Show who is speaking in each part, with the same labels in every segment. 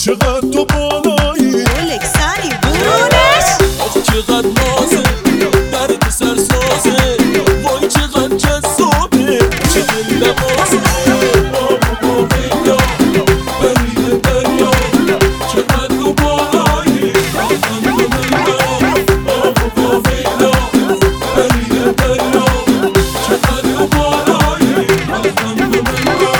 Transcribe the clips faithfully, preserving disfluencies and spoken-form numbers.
Speaker 1: چقدر تو بالایی
Speaker 2: گلک سری برونش
Speaker 1: چقدر نازه درد سرسازه وای چقدر جذابه چه دل نوازه آبو با ویلا برید دریا چقدر تو بالایی آزان تو ویلا آبو با ویلا برید دریا چقدر تو بالایی آزان تو ویلا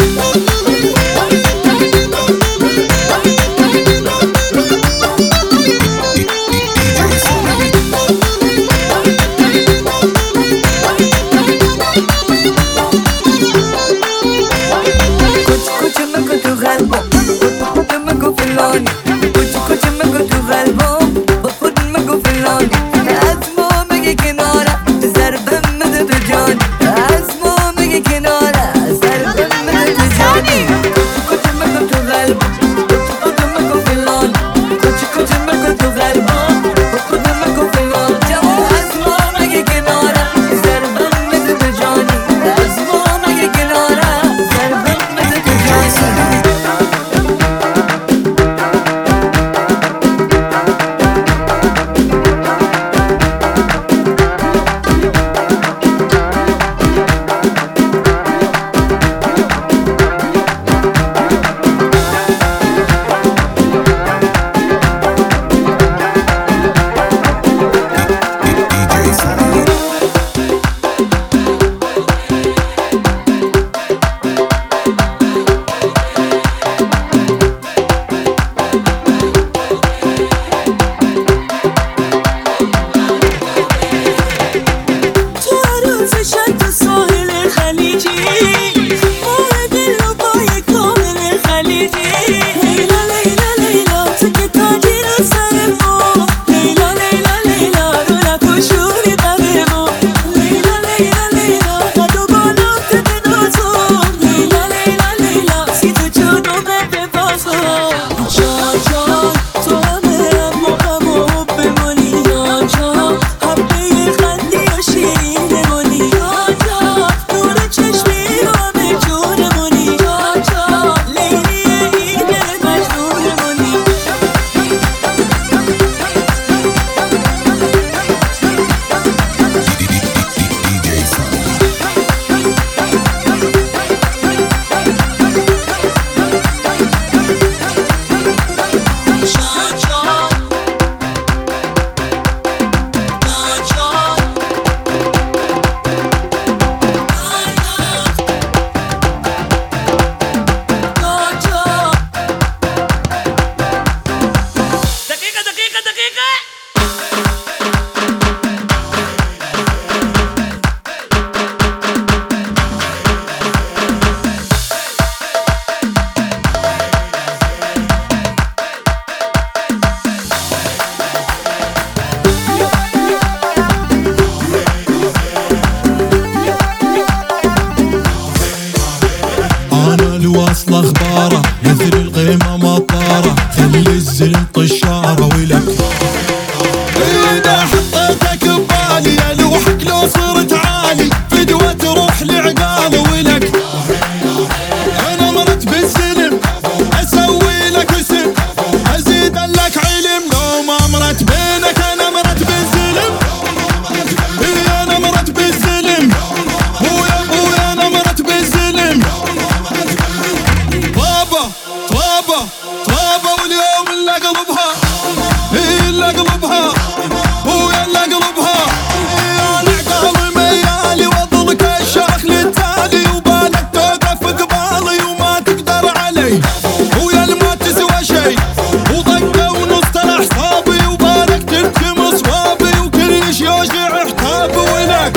Speaker 3: واصل اخباره مثل القيمة مطارة خلي الزلم طشارة ولك اذا حطيتك ببالي الوحك لو صرت عالي فدوة تروح لعقاله ولك انا مرت بالزلم اسوي لك اسم ازيد لك علم لو ما مرت بينك انا مرت بالزلم اي انا مرت بالزلم ويا ابويا انا مرت بالزلم طابة طابة طابة واليوم اللي قلبها اللي قلبها ويا اللي قلبها انا عقالي ميالي واظلك الشاخ للتالي وبالك توقف قبالي وما تقدر علي ويا اللي ما تسوى شي وضقة ونص احصابي وبالك تلتم صوابي وكلش يوجع احتابي ولك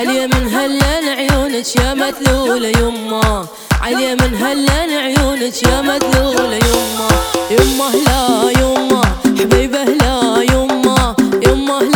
Speaker 4: علي من هلان عيونك يا مذلولة يمه، علي من هلان عيونك يا مذلولة يمه، يمه لا يمه حبيبه لا يمه، يمه